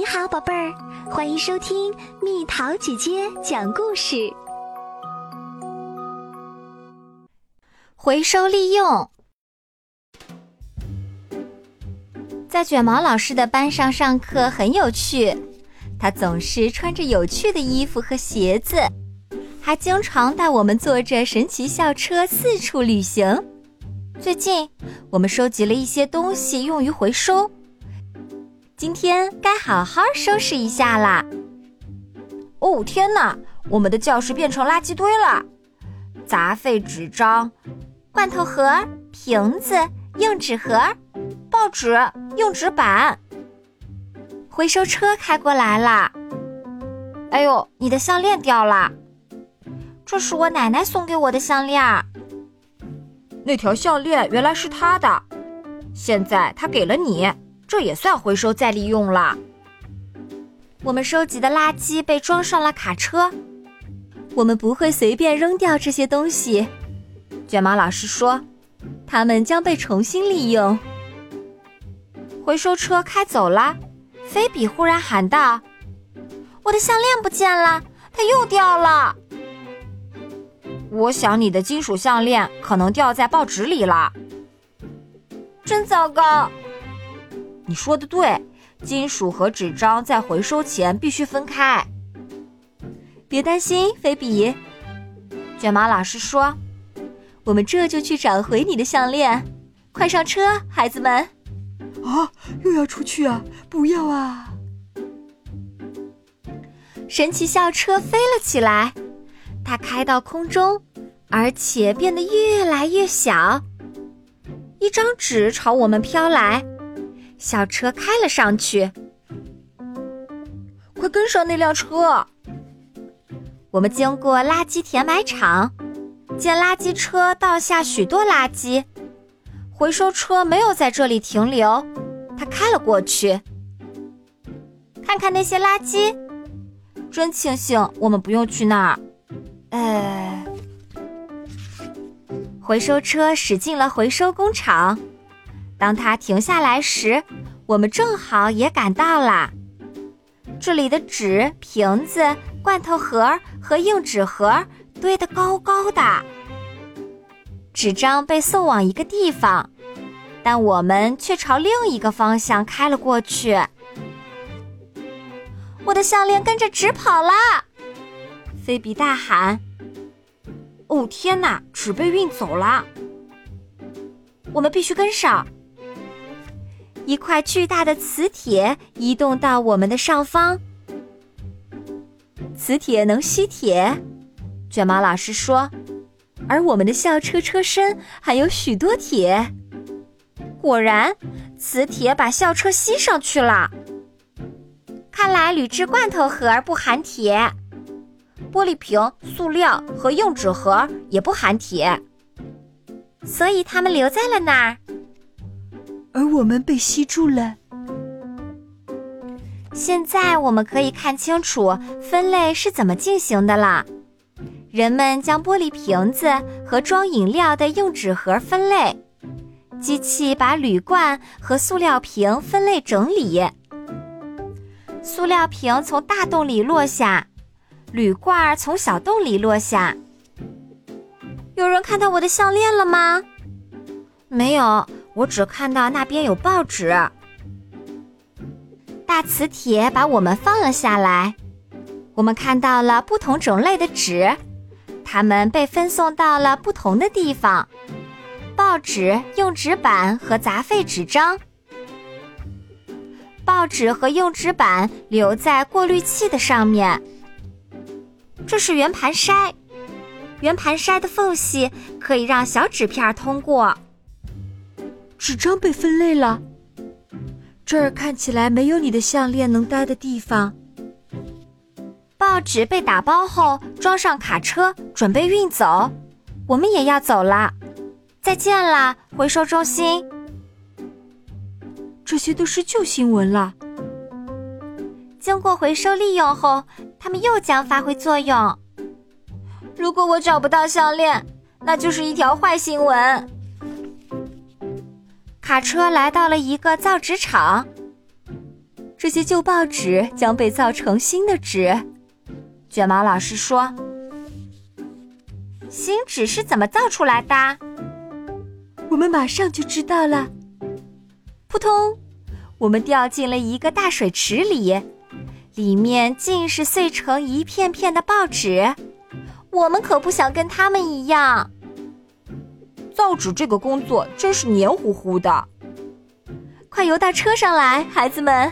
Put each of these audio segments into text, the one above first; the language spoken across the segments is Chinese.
好，宝贝儿，欢迎收听蜜桃姐姐讲故事。 回收利用。在卷毛老师的班上上课很有趣，他总是穿着有趣的衣服和鞋子，还经常带我们坐着神奇校车四处旅行。最近我们收集了一些东西用于回收，今天该好好收拾一下啦。哦，天哪，我们的教室变成垃圾堆了，杂废纸张、罐头盒、瓶子、硬纸盒、报纸、硬纸板。回收车开过来了。哎呦，你的项链掉了。这是我奶奶送给我的项链。那条项链原来是她的，现在她给了你，这也算回收再利用了。我们收集的垃圾被装上了卡车，我们不会随便扔掉这些东西。卷毛老师说，它们将被重新利用。回收车开走了，菲比忽然喊道：我的项链不见了，它又掉了。我想你的金属项链可能掉在报纸里了。真糟糕。你说的对，金属和纸张在回收前必须分开。别担心，菲比。卷毛老师说，我们这就去找回你的项链。快上车，孩子们。 啊，又要出去啊，不要啊。 神奇校车飞了起来，它开到空中，而且变得越来越小。一张纸朝我们飘来，校车开了上去。快跟上那辆车。我们经过垃圾填埋场，见垃圾车倒下许多垃圾，回收车没有在这里停留，它开了过去。看看那些垃圾，真庆幸我们不用去那儿。回收车驶进了回收工厂，当它停下来时，我们正好也赶到了。这里的纸、瓶子、罐头盒和硬纸盒堆得高高的。纸张被送往一个地方，但我们却朝另一个方向开了过去。我的项链跟着纸跑了！菲比大喊。哦，天哪，纸被运走了。我们必须跟上。一块巨大的磁铁移动到我们的上方。磁铁能吸铁，卷毛老师说，而我们的校车车身还有许多铁。果然，磁铁把校车吸上去了。看来铝制罐头盒不含铁，玻璃瓶、塑料和硬纸盒也不含铁，所以它们留在了那儿。 而我们被吸住了。 现在我们可以看清楚分类是怎么进行的了。人们将玻璃瓶子和装饮料的硬纸盒分类，机器把铝罐和塑料瓶分类整理。塑料瓶从大洞里落下，铝罐从小洞里落下。有人看到我的项链了吗？没有，我只看到那边有报纸。大磁铁把我们放了下来，我们看到了不同种类的纸，它们被分送到了不同的地方。报纸、硬纸板和杂废纸张。报纸和硬纸板留在过滤器的上面。这是圆盘筛，圆盘筛的缝隙可以让小纸片通过。 纸张被分类了，这儿看起来没有你的项链能待的地方。 报纸被打包后装上卡车，准备运走。我们也要走了，再见啦，回收中心。 这些都是旧新闻了。 经过回收利用后，它们又将发挥作用。如果我找不到项链，那就是一条坏新闻。卡车来到了一个造纸厂， 这些旧报纸将被造成新的纸。卷毛老师说，新纸是怎么造出来的？ 我们马上就知道了。 扑通，我们掉进了一个大水池里，里面尽是碎成一片片的报纸。我们可不想跟他们一样。造纸这个工作真是黏糊糊的。快游到车上来，孩子们。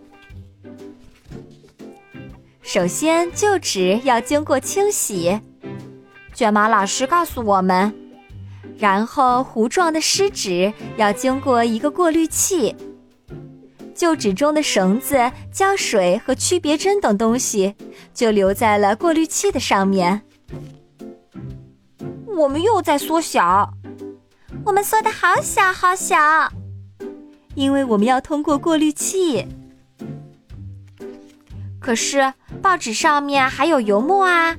首先，旧纸要经过清洗，卷毛老师告诉我们，然后糊状的湿纸要经过一个过滤器。旧纸中的绳子、胶水和区别针等东西就留在了过滤器的上面。我们又在缩小，我们缩得好小好小，因为我们要通过过滤器。可是报纸上面还有油墨啊。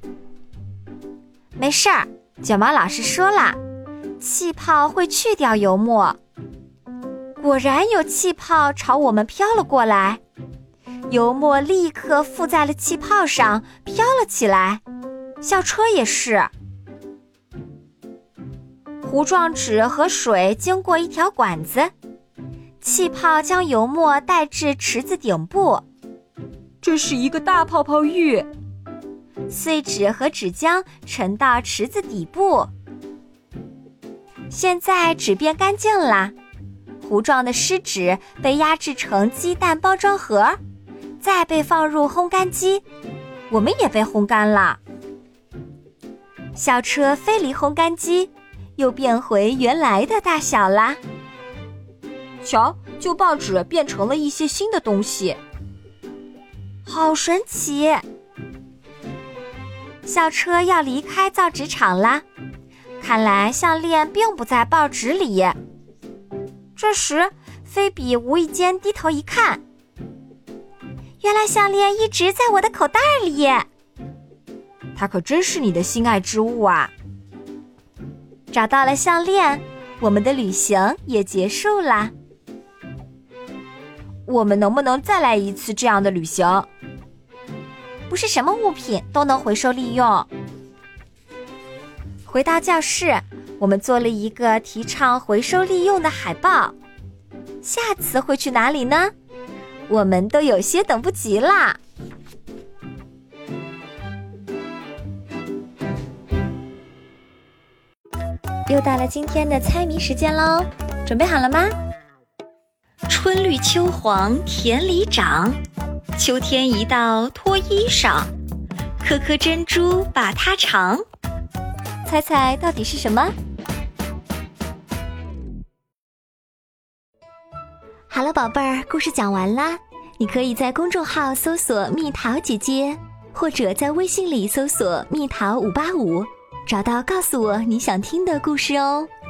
没事儿，卷毛老师说了，气泡会去掉油墨。果然有气泡朝我们飘了过来，油墨立刻附在了气泡上，飘了起来。校车也是。糊状纸和水经过一条管子，气泡将油墨带至池子顶部。 这是一个大泡泡浴。 碎纸和纸浆沉到池子底部。现在纸变干净啦，糊状的湿纸被压制成鸡蛋包装盒，再被放入烘干机，我们也被烘干了。校车飞离烘干机，又变回原来的大小啦。瞧，旧报纸变成了一些新的东西，好神奇！校车要离开造纸厂啦，看来项链并不在报纸里。这时，菲比无意间低头一看，原来项链一直在我的口袋里。它可真是你的心爱之物啊！找到了项链，我们的旅行也结束啦。我们能不能再来一次这样的旅行？不是什么物品都能回收利用。回到教室，我们做了一个提倡回收利用的海报。下次会去哪里呢？我们都有些等不及啦。又到了今天的猜谜时间喽，准备好了吗？春绿秋黄田里长，秋天一到脱衣裳，颗颗珍珠把它藏。猜猜到底是什么？ 好了，宝贝儿，故事讲完啦。你可以在公众号搜索蜜桃姐姐，或者在微信里搜索蜜桃585，找到告诉我你想听的故事哦。